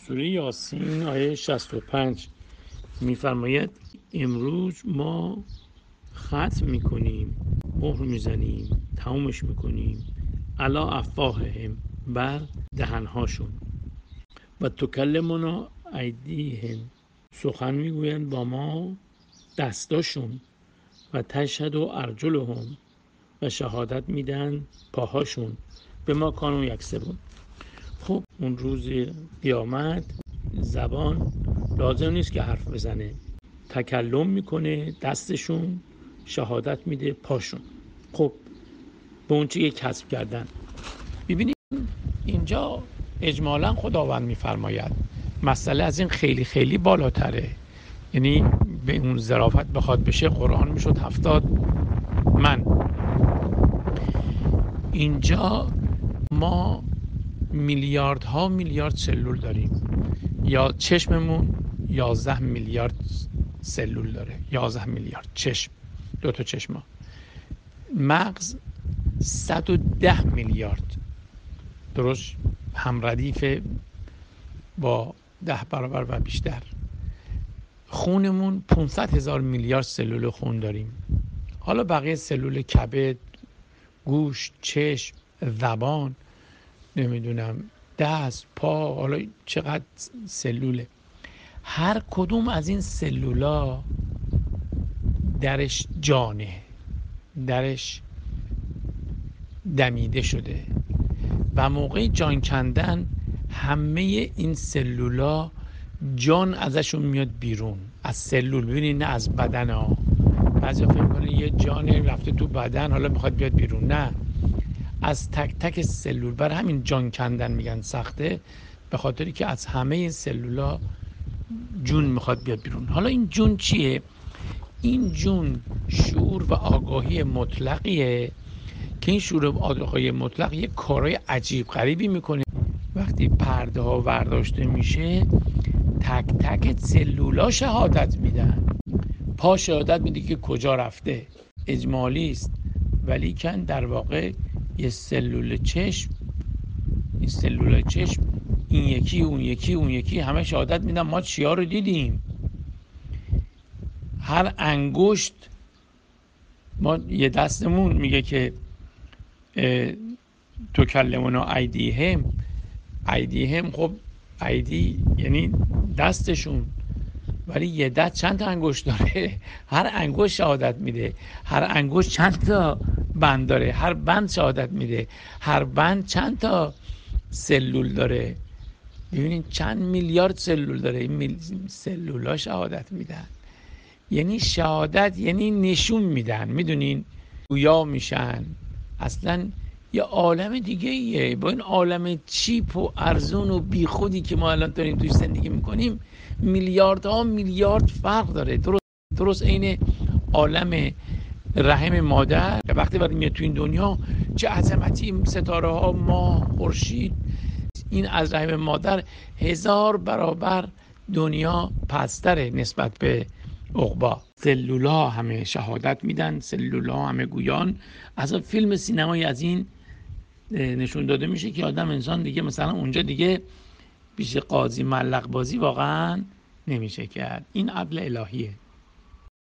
سوره یاسین آیه 65 میفرماید امروز ما ختم میکنیم، مهر میزنیم، تمومش میکنیم علی افواههم، بر دهنهاشون، و تکلمنا ایدیهم، سخن میگویند با ما دستاشون، و تشهد ارجلهم، و شهادت میدن پاهاشون، به ما کانوا یکسبون. خب اون روز قیامت زبان لازم نیست که حرف بزنه، تکلم میکنه دستشون، شهادت میده پاشون. خب به اون چیه کسب کردن. ببینید اینجا اجمالا خداوند میفرماید مسئله از این خیلی خیلی بالاتره، یعنی به اون ظرافت بخواد بشه قرآن میشد 70 من. اینجا ما میلیاردها میلیارد سلول داریم، یا چشممون 11 میلیارد سلول داره، 11 میلیارد چشم، 2 تا چشم. مغز 110 میلیارد، درست هم ردیف با 10 برابر و بیشتر. خونمون 500,000 میلیارد سلول خون داریم. حالا بقیه سلول کبد، گوشت، چشم، زبان، نمیدونم دست، پا، حالا چقدر سلوله. هر کدوم از این سلولا درش جانه، درش دمیده شده و موقع جان کندن همه این سلولا جان ازشون میاد بیرون از سلول. ببینید نه از بدن ها، بعضی فکر کنه یه جان رفته تو بدن حالا میخواد بیاد بیرون، نه، از تک تک سلول. برای همین جان کندن میگن سخته، به خاطری که از همه این سلولا جون میخواد بیاد بیرون. حالا این جون چیه؟ این جون شعور و آگاهی مطلقیه که این شعور و آگاهی مطلق یه کارهای عجیب غریبی میکنه. وقتی پرده ها ورداشته میشه تک تک سلولا شهادت میدن. پا شهادت میده که کجا رفته، اجمالی است، ولی کن در واقع یه سلول چشم، این سلول چشم، این یکی اون یکی اون یکی، همه شهادت میدن ما چیا رو دیدیم. هر انگشت، ما یه دستمون میگه که تکلمنا ایدیهم، ایدیهم، خب ایدی یعنی دستشون، ولی یه دست چند تا انگشت داره؟ هر انگشت شهادت میده. هر انگشت چند تا بند داره؟ هر بند شهادت میده. هر بند چند تا سلول داره؟ ببینید چند میلیارد سلول داره. این سلولا شهادت میدن. یعنی شهادت یعنی نشون میدن، میدونین، گویا میشن. اصلا یه عالم دیگه ایه. با این عالم چیپ و ارزون و بیخودی که ما الان داریم توی زندگی میکنیم میلیاردها میلیارد فرق داره. درست عین عالم رحم مادر. وقتی وارد میاد تو این دنیا چه عظمتی، ستاره ها، ماه، خورشید، این از رحم مادر 1000 برابر دنیا پستره نسبت به عقبا. سلولا همه شهادت میدن، سلولا همه گویان. از فیلم سینمایی از این نشون داده میشه که آدم انسان دیگه مثلا اونجا دیگه پیش قاضی ملق بازی واقعا نمیشه کرد. این عدل الهیه.